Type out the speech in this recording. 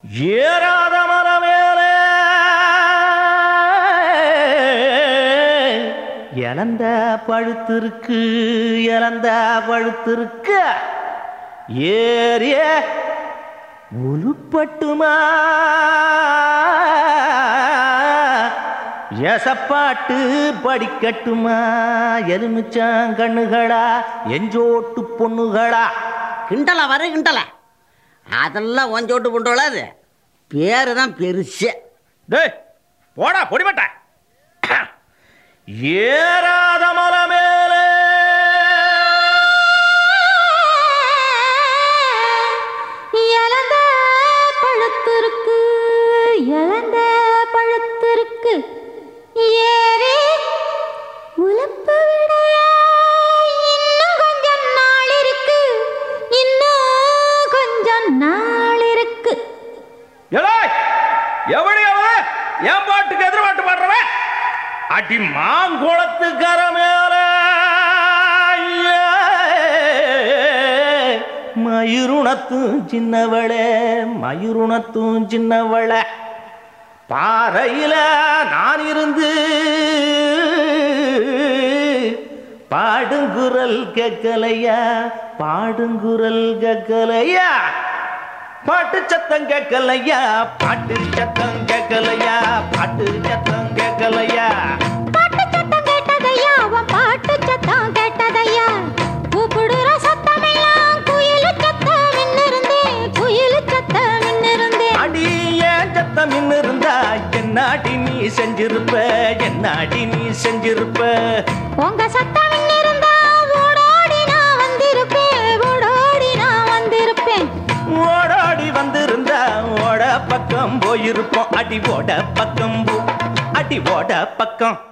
ஏறாத மரமேலே இழந்த பழுத்திருக்கு, இழந்த பழுத்திருக்கு. ஏறிய உருப்பட்டுமா எசப்பாட்டு படிக்கட்டுமா? எலுமிச்சங்கண்ணுகளா எஞ்சோட்டு பொண்ணுகளா? கிண்டலா வர கிண்டலா, அதெல்லாம் ஒஞ்சோட்டு பொண்ணுகளா? அது பேரு தான் பெருசு. டேய் போடா பொடிமட்ட. ஏறாத மரமேலே இழந்த பழுத்திருக்கு, இழந்த பழுத்திருக்கு. ஏறி உலப்பு விட இன்னும் கொஞ்சம் நாள் இருக்கு, இன்னும் கொஞ்சம் நாள் இருக்கு. எவடி அவன் என் பாட்டுக்கு எதிர்பாட்டு பாடுறவன்? அடி மாங்குளத்துக்கர மேல மயிருணத்தும் சின்னவளே, மயிருணத்தும் சின்னவளே. பாறையில நான் இருந்து பாடுங்குரல் கேட்கலையா, பாடுங்குரல் கேட்கலையா? பாட்டு சத்தம் கேட்கலையா, பாட்டு சத்தம் கேட்கலையா, பாட்டு சத்தம் கேட்கலையா? பாட்டு சத்தம் கேட்டதையா, அவன் பாட்டு சத்தம் கேட்டதையா. கூப்பிடுற சத்தம் எல்லாம் குயிலு சத்தம் மின்னிருந்தேன், குயிலு சத்தம் மின்னிருந்தேன். அடி ஏன் சத்தம் மின்னிருந்தா என்னாடி நீ செஞ்சிருப்ப, என்னாடி நீ செஞ்சிருப்ப? உங்க சத்தம் மின்னிருந்தா ஓடோடி நான் வந்திருப்பேன், ஓடோடி நான் வந்திருப்பேன். ஓடோடி வந்திருந்தா ஓட பக்கம் போயிருப்போம். அடி ஓட பக்கம் அடி ஓட பக்கம்.